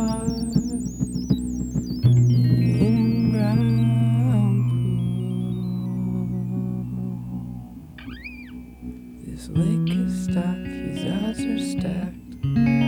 in-ground pool. This lake is stocked, his odds are stacked.